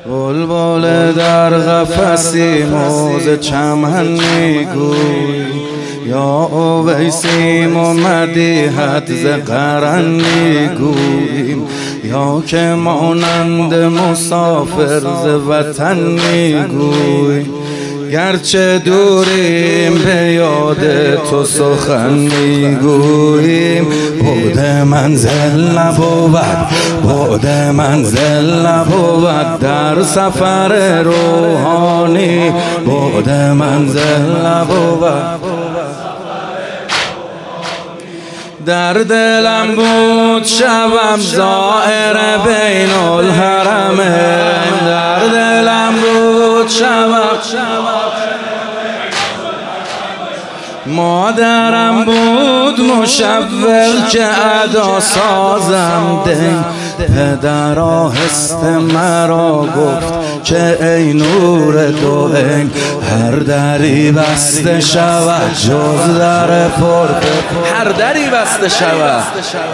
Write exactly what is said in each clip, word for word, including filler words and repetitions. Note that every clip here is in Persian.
بلبل در قفسی موز چمن میگوی، یا اویسیم و مدیحت ز قرن میگوییم، یا که مانند مسافر ز وطن میگوی. گرچه دوریم به یاد تو سخن میگوییم، بعد منزل نبود، بعد منزل نبود در سفر روحانی، بعد منزل نبود. در دلم بود شبم زائر بین الحرمین، در دلم بود شبم مادرم بود مشوق که ادا سازم دین، پدر آهسته مرا گفت که ای نور دو عین، هر دری بسته شود جز در پر، هر دری بسته شود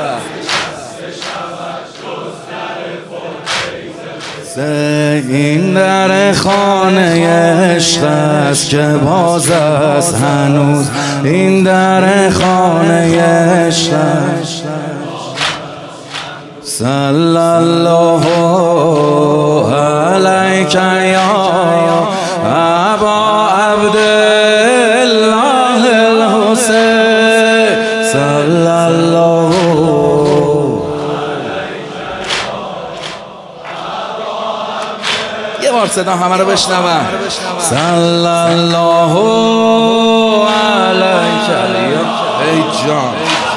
این در خانه عشق است که باز است هنوز، این در خانه عشق است. صلی الله علیک یا ابا عبدالله الحسین، صلی الله یه بار صدا همه رو بشنوم. صلی الله علیک ای جان.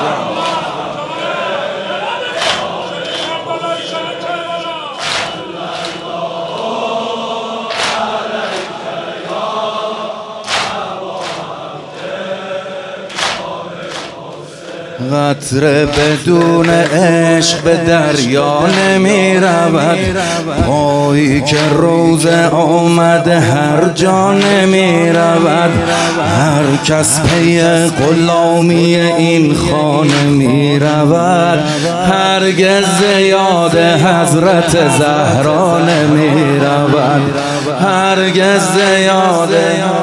قطره بدون عشق به دریا نمی رود، پایی که روز آمده هر جا نمی رود، هر کس پی غلامی این خانه می رود، هرگز یاد حضرت زهرا نمی رود، هرگز یاد.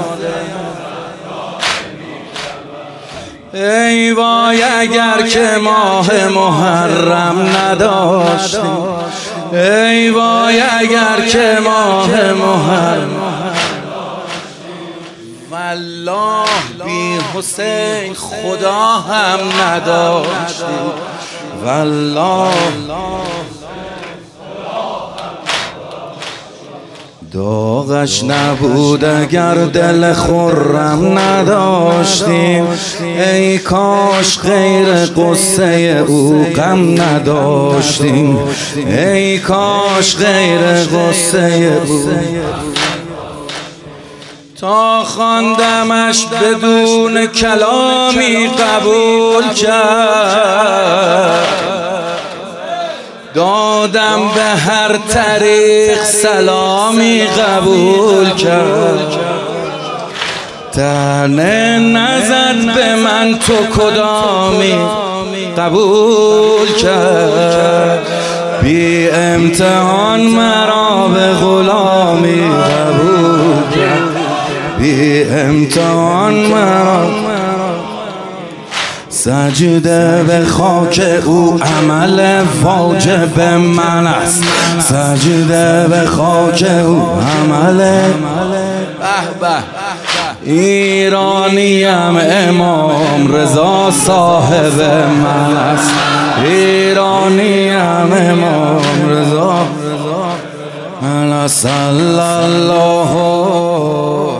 ای وای اگر که ماه محرم نداشتیم، ای وای اگر که ماه محرم، والله بی حسین خدا هم نداشتیم، والله داغش نبود اگر دل خرم نداشتیم، ای کاش غیر قصه او غم نداشتیم، ای کاش غیر قصه او. تا خواندمش بدون کلامی قبول کرد، دادم به هر طریق سلامی قبول کرد، تنه نزد به من تو کدامی قبول کرد، بی امتحان مرا به غلامی قبول کرد، بی امتحان مرا. سجده به خاک او عمل واجب من است، سجده به خاک او عمل. به به ایرانیم امام رضا صاحب من است، ایرانیم امام رضا من است. صلی الله